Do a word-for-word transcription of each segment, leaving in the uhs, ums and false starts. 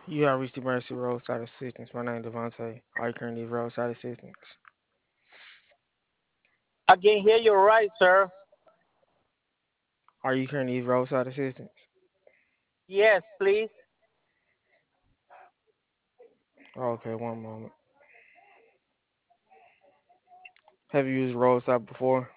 You have reached the emergency roadside assistance. My name is Devontae. Are you currently roadside assistance? I can hear you right, sir. Are you currently roadside assistance? Yes, please. Okay, one moment. Have you used roadside before?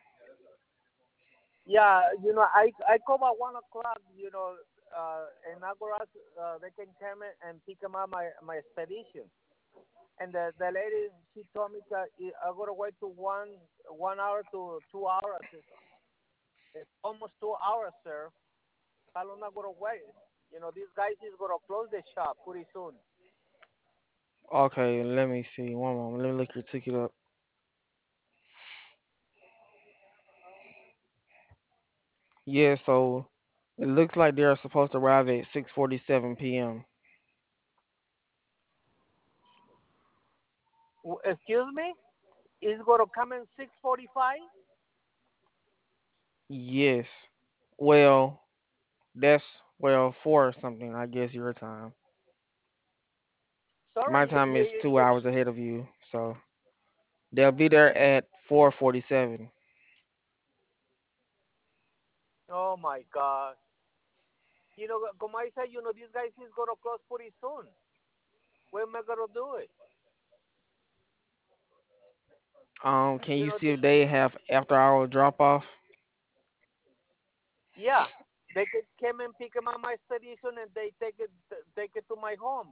Yeah, you know, I I call about one o'clock. You know, uh, in Agoras, uh, they can come in and pick 'em up my my expedition. And the the lady she told me that I gotta wait to one one hour to two hours. It's, it's almost two hours, sir. How long I gotta wait? You know, these guys is gonna close the shop pretty soon. Okay, let me see. One moment. Let me look your ticket up. Yeah, so it looks like they're supposed to arrive at six forty-seven p m. W- Excuse me? It's gonna come in six forty five? Yes. Well, that's well four or something. I guess your time. Sorry, My you, time you, is you, two you, hours ahead of you, so they'll be there at four forty-seven. oh my God. You know, como I said, you know, these guys is gonna close pretty soon. When am I gonna do it? Um, can You you know, see the, if they have after hour drop off? yeah, they can come and pick 'em up my expedition and they take it take it to my home.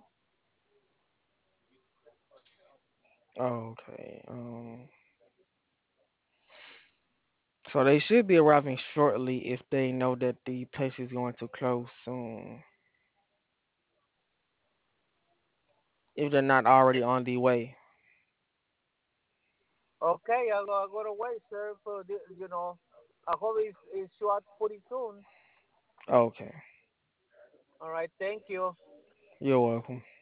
Okay. Um, so they should be arriving shortly if they know that the place is going to close soon. If they're not already on the way. Okay, I'll, I'll go to wait, sir. For the, you know, I hope it's, it's short pretty soon. Okay. All right, thank you. You're welcome.